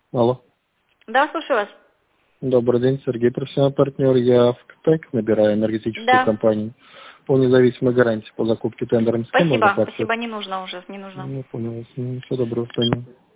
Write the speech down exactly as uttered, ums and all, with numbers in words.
Алло. Да, слушаю вас. Добрый день, Сергей, профессиональный партнер. Я в КТЭК набираю энергетическую Да. компанию по независимой гарантии по закупке тендером. С кем можно Спасибо. пообщаться? Спасибо, не нужно уже, не нужно. Ну, понял. Всего доброго, до свидания.